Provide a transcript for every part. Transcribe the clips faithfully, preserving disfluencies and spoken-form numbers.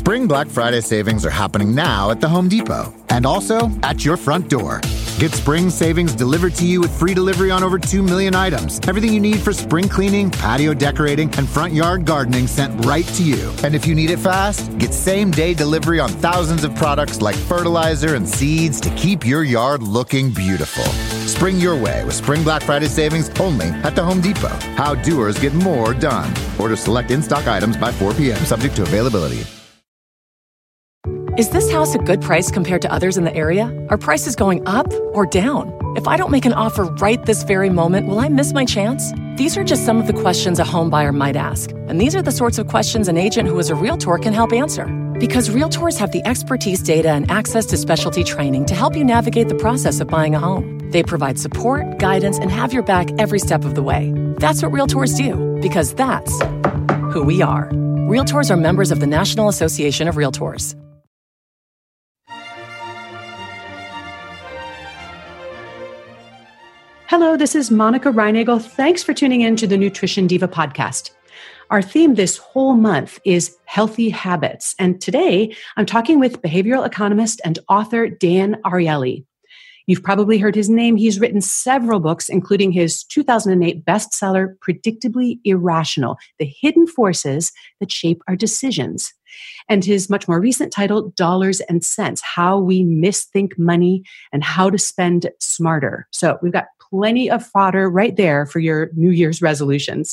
Spring Black Friday savings are happening now at the Home Depot and also at your front door. Get spring savings delivered to you with free delivery on over two million items. Everything you need for spring cleaning, patio decorating, and front yard gardening sent right to you. And if you need it fast, get same-day delivery on thousands of products like fertilizer and seeds to keep your yard looking beautiful. Spring your way with Spring Black Friday savings only at the Home Depot. How doers get more done. Order select in-stock items by four p.m. subject to availability. Is this house a good price compared to others in the area? Are prices going up or down? If I don't make an offer right this very moment, will I miss my chance? These are just some of the questions a home buyer might ask. And these are the sorts of questions an agent who is a Realtor can help answer. Because Realtors have the expertise, data, and access to specialty training to help you navigate the process of buying a home. They provide support, guidance, and have your back every step of the way. That's what Realtors do, because that's who we are. Realtors are members of the National Association of Realtors. Hello, this is Monica Reinagel. Thanks for tuning in to the Nutrition Diva podcast. Our theme this whole month is healthy habits. And today I'm talking with behavioral economist and author Dan Ariely. You've probably heard his name. He's written several books, including his two thousand eight bestseller, Predictably Irrational: The Hidden Forces That Shape Our Decisions, and his much more recent title, Dollars and Cents: How We Misthink Money and How to Spend Smarter. So we've got plenty of fodder right there for your New Year's resolutions.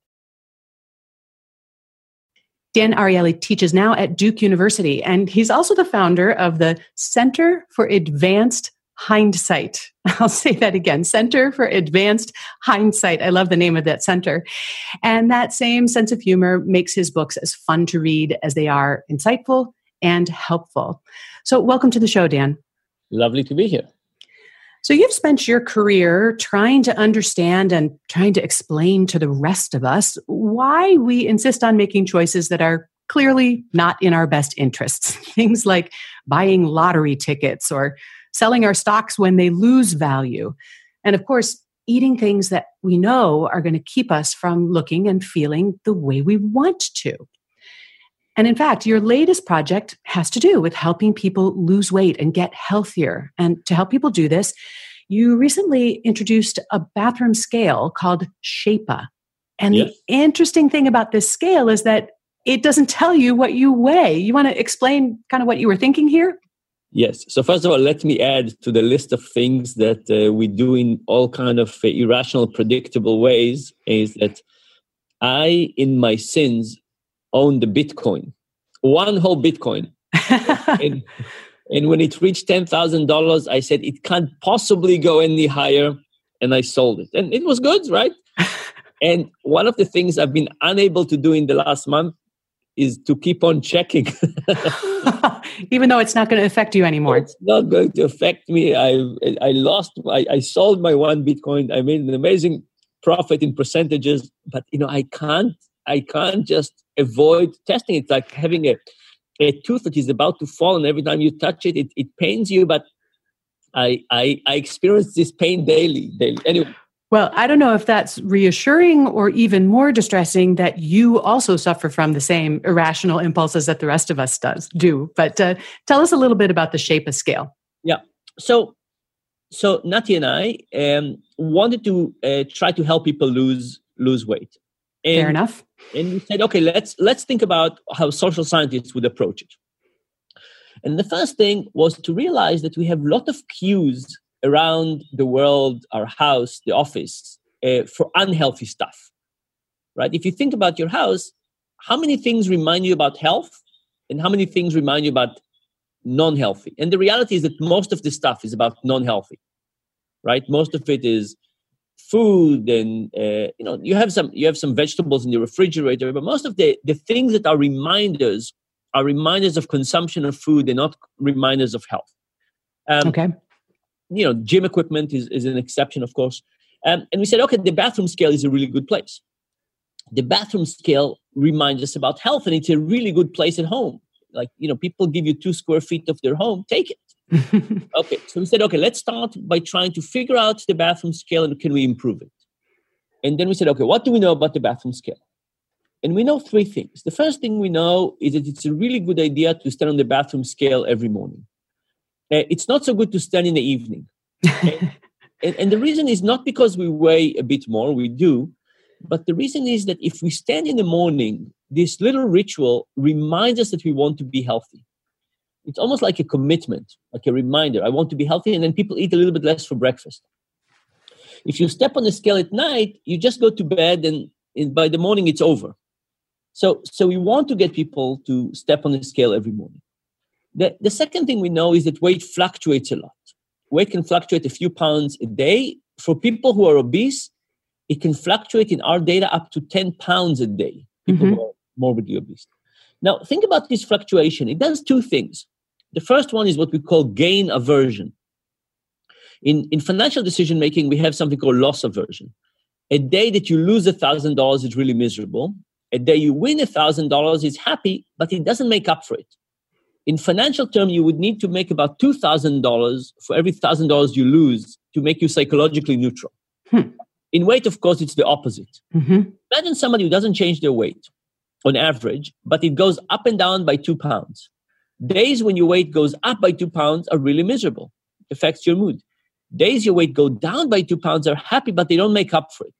Dan Ariely teaches now at Duke University, and he's also the founder of the Center for Advanced Hindsight. I'll say that again, Center for Advanced Hindsight. I love the name of that center. And that same sense of humor makes his books as fun to read as they are insightful and helpful. So welcome to the show, Dan. Lovely to be here. So you've spent your career trying to understand and trying to explain to the rest of us why we insist on making choices that are clearly not in our best interests. Things like buying lottery tickets or selling our stocks when they lose value. And of course, eating things that we know are going to keep us from looking and feeling the way we want to. And in fact, your latest project has to do with helping people lose weight and get healthier. And to help people do this, you recently introduced a bathroom scale called Shape-A. And yes. The interesting thing about this scale is that it doesn't tell you what you weigh. You want to explain kind of what you were thinking here? Yes. So first of all, let me add to the list of things that uh, we do in all kind of uh, irrational, predictable ways is that I, in my sins, own the Bitcoin, one whole Bitcoin. and, and when it reached ten thousand dollars, I said, it can't possibly go any higher. And I sold it. And it was good, right? And one of the things I've been unable to do in the last month is to keep on checking. Even though it's not going to affect you anymore. It's not going to affect me. I I lost, I, I sold my one Bitcoin. I made an amazing profit in percentages, but you know, I can't, I can't just avoid testing. It's like having a, a tooth that is about to fall, and every time you touch it, it, it pains you, but I, I, I experience this pain daily, daily. Anyway. Well, I don't know if that's reassuring or even more distressing that you also suffer from the same irrational impulses that the rest of us does do. But uh, tell us a little bit about the Shape-A scale. Yeah. So, so Nati and I um, wanted to uh, try to help people lose lose weight. And, Fair enough. And we said, okay, let's let's think about how social scientists would approach it. And the first thing was to realize that we have a lot of cues around the world, our house, the office, uh, for unhealthy stuff, right? If you think about your house, how many things remind you about health and how many things remind you about non-healthy? And the reality is that most of the stuff is about non-healthy, right? Most of it is food and, uh, you know, you have some you have some vegetables in the refrigerator, but most of the, the things that are reminders are reminders of consumption of food and not reminders of health. Um, okay. You know, gym equipment is, is an exception, of course. Um, and we said, okay, the bathroom scale is a really good place. The bathroom scale reminds us about health, and it's a really good place at home. Like, you know, people give you two square feet of their home, take it. Okay, so we said, okay, let's start by trying to figure out the bathroom scale and can we improve it? And then we said, okay, what do we know about the bathroom scale? And we know three things. The first thing we know is that it's a really good idea to stand on the bathroom scale every morning. Uh, it's not so good to stand in the evening. and, and, and the reason is not because we weigh a bit more, we do, but the reason is that if we stand in the morning, this little ritual reminds us that we want to be healthy. It's almost like a commitment, like a reminder. I want to be healthy, and then people eat a little bit less for breakfast. If you step on the scale at night, you just go to bed, and, and by the morning, it's over. So, so we want to get people to step on the scale every morning. The, the second thing we know is that weight fluctuates a lot. Weight can fluctuate a few pounds a day. For people who are obese, it can fluctuate in our data up to ten pounds a day, people mm-hmm. who are morbidly obese. Now, think about this fluctuation. It does two things. The first one is what we call gain aversion. In, in financial decision-making, we have something called loss aversion. A day that you lose one thousand dollars is really miserable. A day you win one thousand dollars is happy, but it doesn't make up for it. In financial terms, you would need to make about two thousand dollars for every one thousand dollars you lose to make you psychologically neutral. Hmm. In weight, of course, it's the opposite. Mm-hmm. Imagine somebody who doesn't change their weight on average, but it goes up and down by two pounds. Days when your weight goes up by two pounds are really miserable. It affects your mood. Days your weight go down by two pounds are happy, but they don't make up for it.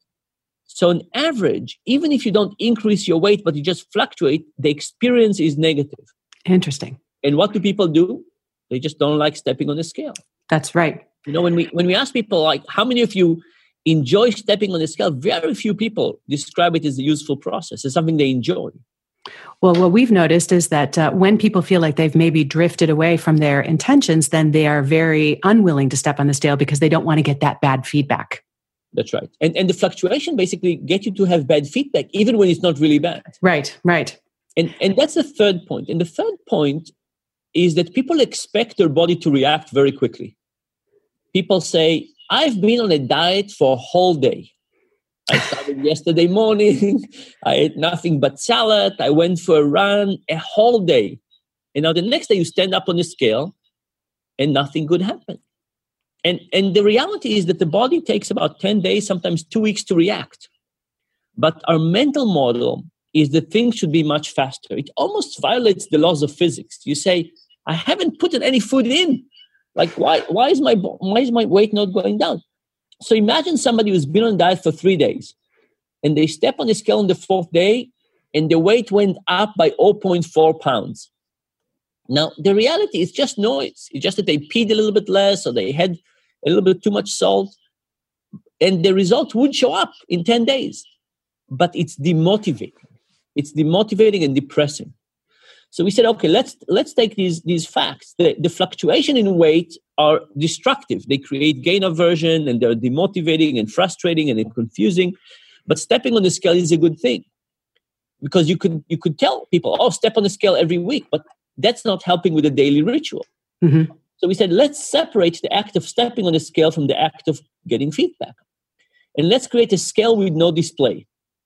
So on average, even if you don't increase your weight, but you just fluctuate, the experience is negative. Interesting. And what do people do? They just don't like stepping on the scale. That's right. You know, when we when we ask people, like, how many of you enjoy stepping on the scale? Very few people describe it as a useful process, as something they enjoy. Well, what we've noticed is that uh, when people feel like they've maybe drifted away from their intentions, then they are very unwilling to step on the scale because they don't want to get that bad feedback. That's right. And and the fluctuation basically gets you to have bad feedback, even when it's not really bad. Right, right. And and that's the third point. And the third point is that people expect their body to react very quickly. People say, I've been on a diet for a whole day. I started yesterday morning. I ate nothing but salad. I went for a run a whole day. And now the next day you stand up on the scale and nothing good happened. And, and the reality is that the body takes about ten days, sometimes two weeks to react. But our mental model is that things should be much faster. It almost violates the laws of physics. You say, I haven't put any food in. Like, why, why is my why is my weight not going down? So imagine somebody who's been on diet for three days and they step on the scale on the fourth day and the weight went up by zero point four pounds. Now, the reality is just noise. It's just that they peed a little bit less or they had a little bit too much salt. And the result would show up in ten days. But it's demotivating. It's demotivating and depressing. So we said, okay, let's let's take these, these facts. The, the fluctuation in weight are destructive. They create gain aversion and they're demotivating and frustrating and confusing. But stepping on the scale is a good thing. Because you could you could tell people, oh, step on the scale every week. But that's not helping with the daily ritual. Mm-hmm. So we said, let's separate the act of stepping on the scale from the act of getting feedback. And let's create a scale with no display.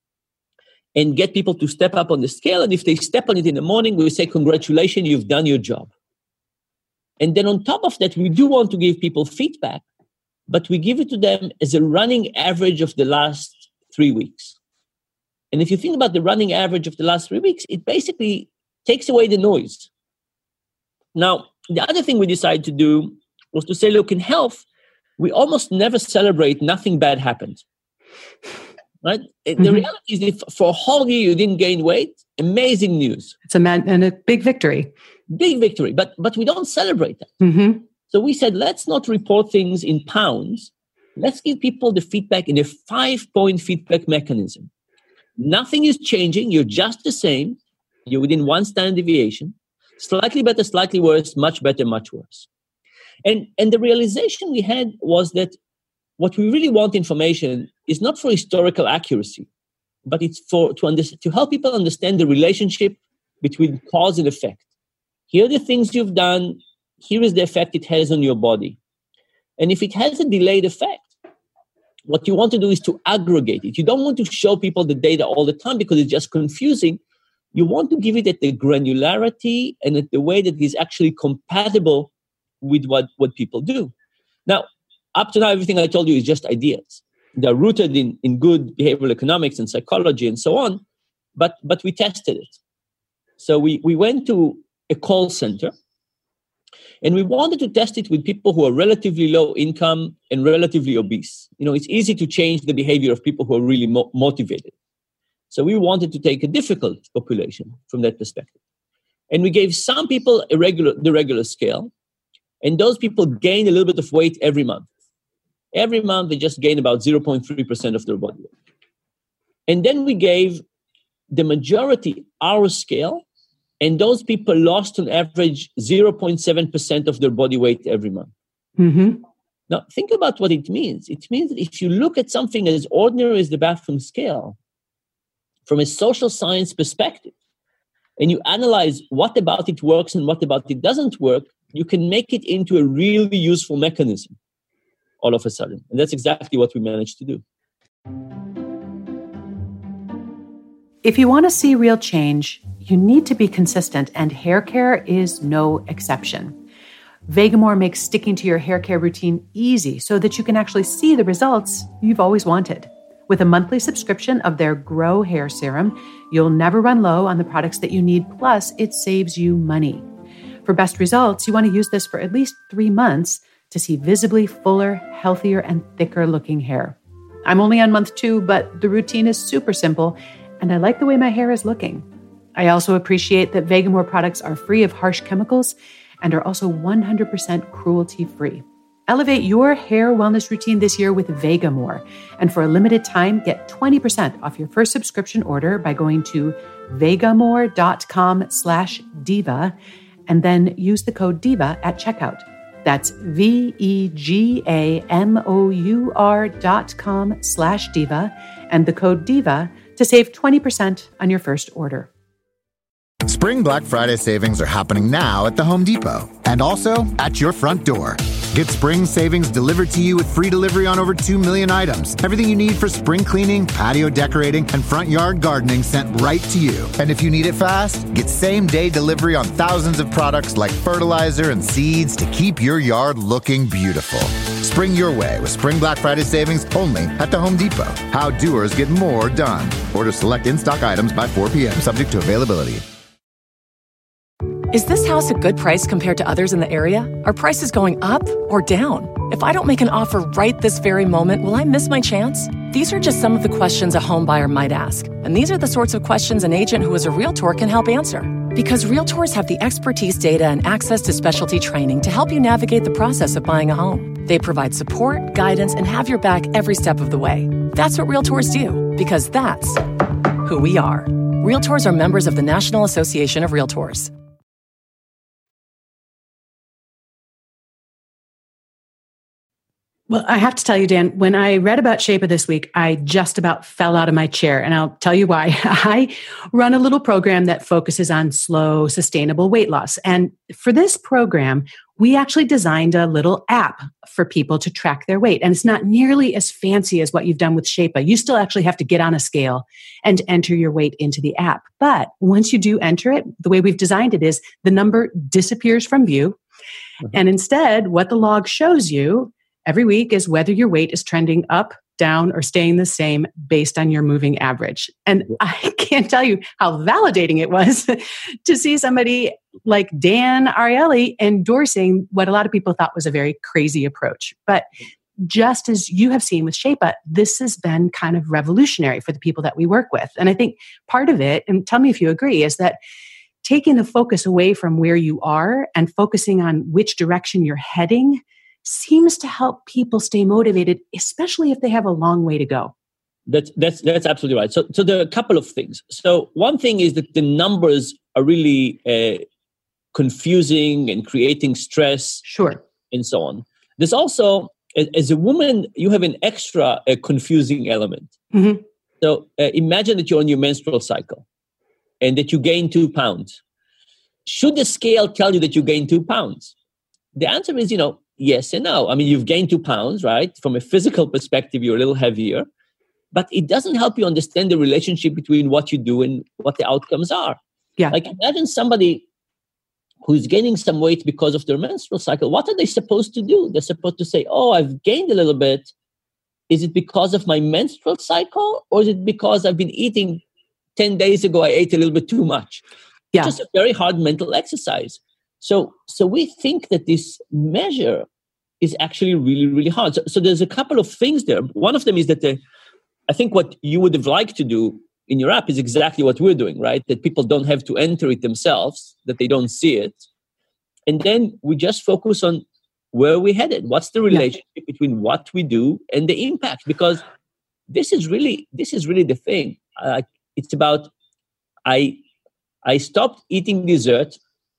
And get people to step up on the scale. And if they step on it in the morning, we say, congratulations, you've done your job. And then on top of that, we do want to give people feedback, but we give it to them as a running average of the last three weeks. And if you think about the running average of the last three weeks, it basically takes away the noise. Now, the other thing we decided to do was to say, look, in health, we almost never celebrate nothing bad happened. Right? Mm-hmm. The reality is if for a whole year you didn't gain weight, amazing news. It's a man and a big victory. Big victory, but but we don't celebrate that. Mm-hmm. So we said, let's not report things in pounds. Let's give people the feedback in a five-point feedback mechanism. Nothing is changing. You're just the same. You're within one standard deviation. Slightly better, slightly worse, much better, much worse. And, and the realization we had was that what we really want information is not for historical accuracy, but it's for to, under, to help people understand the relationship between cause and effect. Here are the things you've done. Here is the effect it has on your body. And if it has a delayed effect, what you want to do is to aggregate it. You don't want to show people the data all the time because it's just confusing. You want to give it at the granularity and at the way that is actually compatible with what, what people do. Now, up to now, everything I told you is just ideas. They're rooted in, in good behavioral economics and psychology and so on. but but we tested it. So we, we went to a call center, and we wanted to test it with people who are relatively low income and relatively obese. You know, it's easy to change the behavior of people who are really mo- motivated. So we wanted to take a difficult population from that perspective. And we gave some people a regular, the regular scale, and those people gained a little bit of weight every month. Every month, they just gained about zero point three percent of their body weight. And then we gave the majority our scale, and those people lost on average zero point seven percent of their body weight every month. Mm-hmm. Now, think about what it means. It means that if you look at something as ordinary as the bathroom scale, from a social science perspective, and you analyze what about it works and what about it doesn't work, you can make it into a really useful mechanism all of a sudden. And that's exactly what we managed to do. If you want to see real change, you need to be consistent, and hair care is no exception. Vegamour makes sticking to your hair care routine easy so that you can actually see the results you've always wanted. With a monthly subscription of their Grow Hair Serum, you'll never run low on the products that you need, plus it saves you money. For best results, you want to use this for at least three months to see visibly fuller, healthier, and thicker looking hair. I'm only on month two, but the routine is super simple, and I like the way my hair is looking. I also appreciate that Vegamour products are free of harsh chemicals and are also one hundred percent cruelty-free. Elevate your hair wellness routine this year with Vegamour. And for a limited time, get twenty percent off your first subscription order by going to vegamour.com slash diva and then use the code DIVA at checkout. That's V-E-G-A-M-O-U-R dot com slash diva and the code DIVA to save twenty percent on your first order. Spring Black Friday savings are happening now at the Home Depot and also at your front door. Get spring savings delivered to you with free delivery on over two million items. Everything you need for spring cleaning, patio decorating, and front yard gardening sent right to you. And if you need it fast, get same-day delivery on thousands of products like fertilizer and seeds to keep your yard looking beautiful. Spring your way with Spring Black Friday savings only at the Home Depot. How doers get more done. Order select in-stock items by four p.m. subject to availability. Is this house a good price compared to others in the area? Are prices going up or down? If I don't make an offer right this very moment, will I miss my chance? These are just some of the questions a home buyer might ask. And these are the sorts of questions an agent who is a realtor can help answer. Because realtors have the expertise, data, and access to specialty training to help you navigate the process of buying a home. They provide support, guidance, and have your back every step of the way. That's what realtors do, because that's who we are. Realtors are members of the National Association of Realtors. Well, I have to tell you, Dan, when I read about Sheba this week, I just about fell out of my chair. And I'll tell you why. I run a little program that focuses on slow, sustainable weight loss. And for this program, we actually designed a little app for people to track their weight. And it's not nearly as fancy as what you've done with Sheba. You still actually have to get on a scale and enter your weight into the app. But once you do enter it, the way we've designed it is the number disappears from view. Mm-hmm. And instead, what the log shows you every week is whether your weight is trending up, down, or staying the same based on your moving average. And I can't tell you how validating it was to see somebody like Dan Ariely endorsing what a lot of people thought was a very crazy approach. But just as you have seen with Sheba, this has been kind of revolutionary for the people that we work with. And I think part of it, and tell me if you agree, is that taking the focus away from where you are and focusing on which direction you're heading seems to help people stay motivated, especially if they have a long way to go. That's that's that's absolutely right. So, so there are a couple of things. So, one thing is that the numbers are really uh, confusing and creating stress, sure, and so on. There's also, as a woman, you have an extra uh, confusing element. Mm-hmm. So, uh, imagine that you're on your menstrual cycle and that you gain two pounds. Should the scale tell you that you gain two pounds? The answer is, you know, yes and no. I mean, you've gained two pounds, right? From a physical perspective, you're a little heavier, but it doesn't help you understand the relationship between what you do and what the outcomes are. Yeah. Like, imagine somebody who's gaining some weight because of their menstrual cycle. What are they supposed to do? They're supposed to say, oh, I've gained a little bit. Is it because of my menstrual cycle, or is it because I've been eating ten days ago I ate a little bit too much. Yeah. It's just a very hard mental exercise. So, so we think that this measure is actually really, really hard. So, so there's a couple of things there. One of them is that the, I think what you would have liked to do in your app is exactly what we're doing, right? That people don't have to enter it themselves, that they don't see it. And then we just focus on where we're headed. What's the relationship yeah. between what we do and the impact? Because this is really, this is really the thing. Uh, it's about, I, I stopped eating dessert.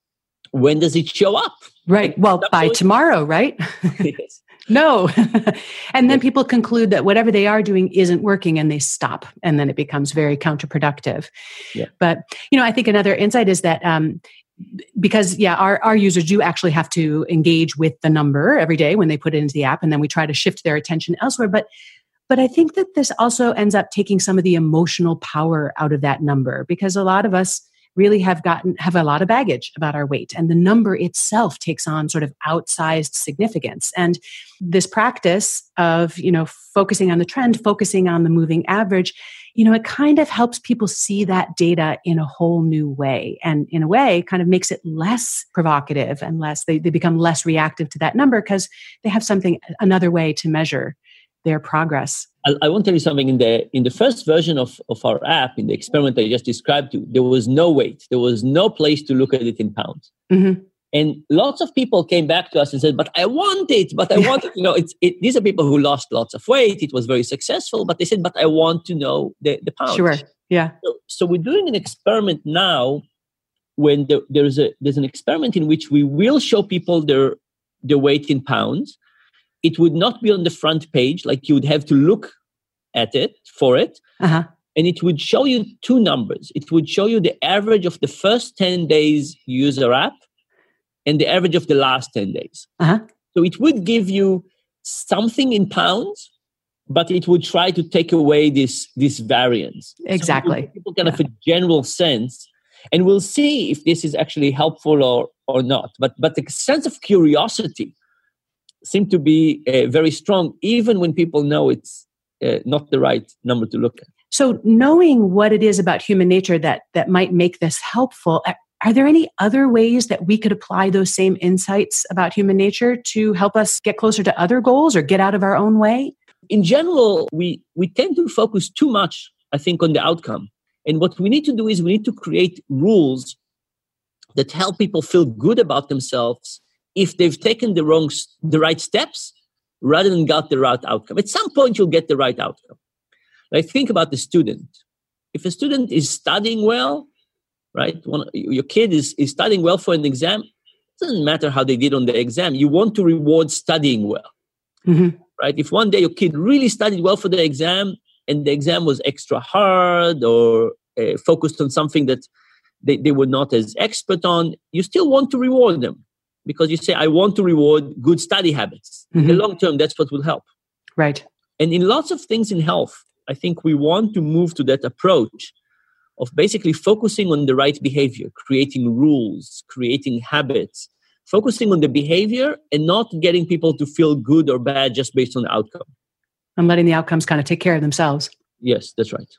When does it show up? Right. Well, by tomorrow, right? Yes. No. And then people conclude that whatever they are doing isn't working and they stop. And then it becomes very counterproductive. Yeah. But, you know, I think another insight is that um, because, yeah, our, our users do actually have to engage with the number every day when they put it into the app. And then we try to shift their attention elsewhere. But But I think that this also ends up taking some of the emotional power out of that number, because a lot of us really have gotten, have a lot of baggage about our weight, and the number itself takes on sort of outsized significance. And this practice of, you know, focusing on the trend, focusing on the moving average, you know, it kind of helps people see that data in a whole new way. And in a way, kind of makes it less provocative and less, they, they become less reactive to that number because they have something, another way to measure their progress. I, I want to tell you something. In the in the first version of, of our app, in the experiment I just described to you, there was no weight. There was no place to look at it in pounds. Mm-hmm. And lots of people came back to us and said, but I want it, but I want it. You know, it's it, these are people who lost lots of weight. It was very successful, but they said, but I want to know the, the pounds. Sure, yeah. So, so we're doing an experiment now when there, there's a there's an experiment in which we will show people their their weight in pounds. It would not be on the front page, like you would have to look at it for it. Uh-huh. And it would show you two numbers. It would show you the average of the first ten days you use our app and the average of the last ten days. Uh-huh. So it would give you something in pounds, but it would try to take away this, this variance. Exactly. So people kind yeah. of a general sense. And we'll see if this is actually helpful or, or not. But, but the sense of curiosity seem to be uh, very strong, even when people know it's uh, not the right number to look at. So knowing what it is about human nature that that might make this helpful, are there any other ways that we could apply those same insights about human nature to help us get closer to other goals or get out of our own way? In general, we, we tend to focus too much, I think, on the outcome. And what we need to do is we need to create rules that help people feel good about themselves if they've taken the wrong, the right steps rather than got the right outcome. At some point, you'll get the right outcome. Like, think about the student. If a student is studying well, right, one, your kid is, is studying well for an exam, it doesn't matter how they did on the exam. You want to reward studying well, mm-hmm. right? If one day your kid really studied well for the exam and the exam was extra hard or uh, focused on something that they, they were not as expert on, you still want to reward them. Because you say, I want to reward good study habits. Mm-hmm. In the long term, that's what will help. Right. And in lots of things in health, I think we want to move to that approach of basically focusing on the right behavior, creating rules, creating habits, focusing on the behavior and not getting people to feel good or bad just based on the outcome. And letting the outcomes kind of take care of themselves. Yes, that's right.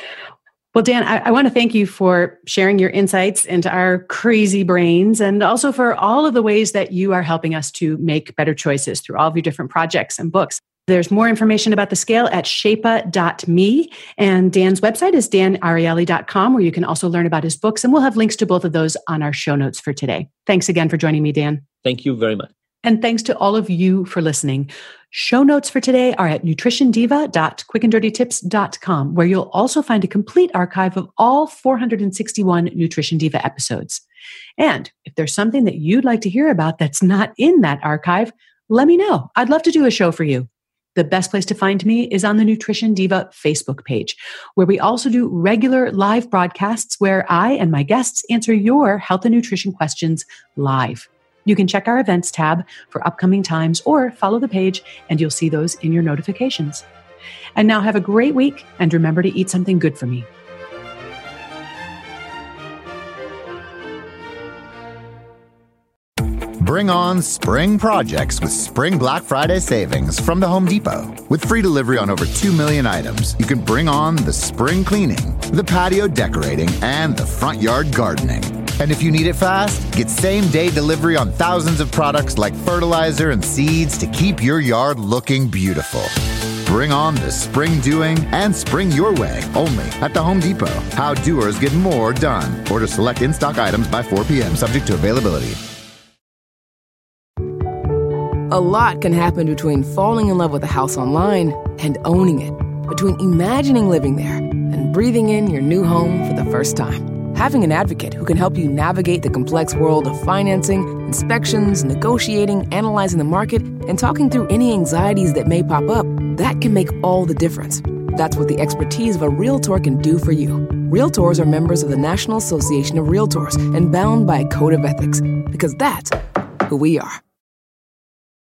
Well, Dan, I, I want to thank you for sharing your insights into our crazy brains and also for all of the ways that you are helping us to make better choices through all of your different projects and books. There's more information about the scale at Shepa dot me, and Dan's website is dan ariely dot com, where you can also learn about his books, and we'll have links to both of those on our show notes for today. Thanks again for joining me, Dan. Thank you very much. And thanks to all of you for listening. Show notes for today are at nutrition diva dot quick and dirty tips dot com, where you'll also find a complete archive of all four hundred sixty-one Nutrition Diva episodes. And if there's something that you'd like to hear about that's not in that archive, let me know. I'd love to do a show for you. The best place to find me is on the Nutrition Diva Facebook page, where we also do regular live broadcasts where I and my guests answer your health and nutrition questions live. You can check our events tab for upcoming times or follow the page and you'll see those in your notifications. And now have a great week and remember to eat something good for me. Bring on spring projects with Spring Black Friday savings from the Home Depot. With free delivery on over two million items, you can bring on the spring cleaning the patio decorating, and the front yard gardening. And if you need it fast, get same-day delivery on thousands of products like fertilizer and seeds to keep your yard looking beautiful. Bring on the spring doing and spring your way only at the Home Depot. How doers get more done. Order select in-stock items by four p.m. subject to availability. A lot can happen between falling in love with a house online and owning it. Between imagining living there and breathing in your new home for the first time. Having an advocate who can help you navigate the complex world of financing, inspections, negotiating, analyzing the market, and talking through any anxieties that may pop up, that can make all the difference. That's what the expertise of a Realtor can do for you. Realtors are members of the National Association of Realtors and bound by a code of ethics, because that's who we are.